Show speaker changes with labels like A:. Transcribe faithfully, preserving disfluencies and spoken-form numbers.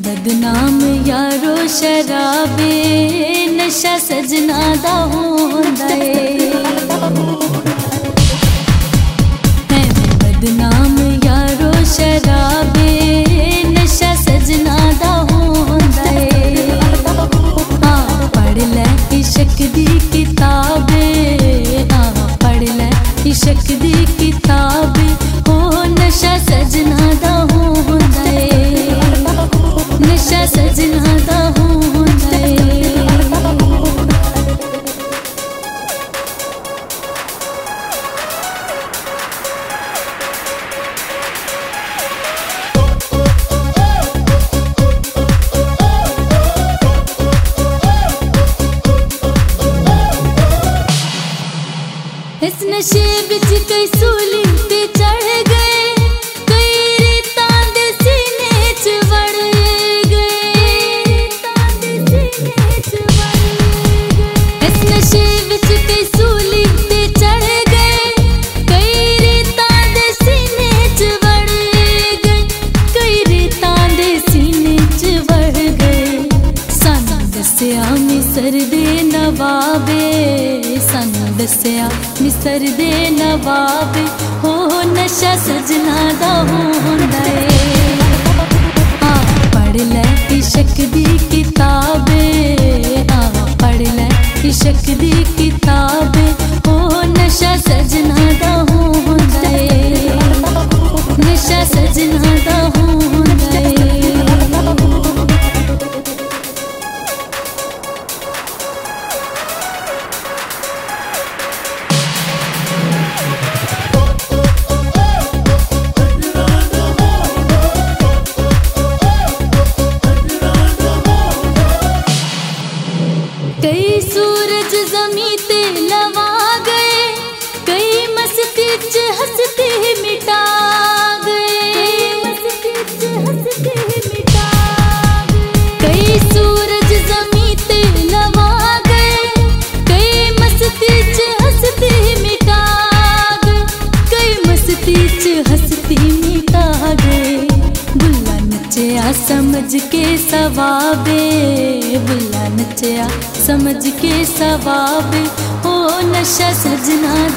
A: बदनाम यारो शराबे नशा सजना दा होंदा ए। है बदनाम यारो शराबे नशा सजना दा होंदा ए। हाँ पढ़ लै इश्क दी किताबे, हाँ पढ़ लै इश्क दी किताबे, हो नशा सजना दा होंदा ए, नशा सजना दा होंदा ए। इस नशे बिच कई सूली ते चढ़ गए, कई रेतां दे सीने च वड़ गए, इस नशे बिच कई सूली ते चढ़ गए, कई रेतां दे सीने च वड़ गए, कई रेतां दे सीने च वड़ गए। सानू दस्सिया मिसर दे नवाबे, सानू दस्सिया मिसर दे नवाबे, हो नशा सजना दा होंदा ए। हाँ पढ़ लै इश्क दी किताबे, हाँ पढ़ लै इश्क दी किताबे, हो नशा सजना दा होंदा ए, नशा सजना दा होंदा ए। कई सूरज ज़मीं ते लवा गए, कई मस्ती च हंसते मिटा गए, मस्ती च हंसते मिटा गए। कई सूरज ज़मीं ते लवा गए, कई मस्ती च हंसते मिटा गए, कई मस्ती च हंसते मिटा गए। बुल्ला नचया समझ के सवाबे, बुल्ला नचया समझ के सवाबे, हो नशा सजना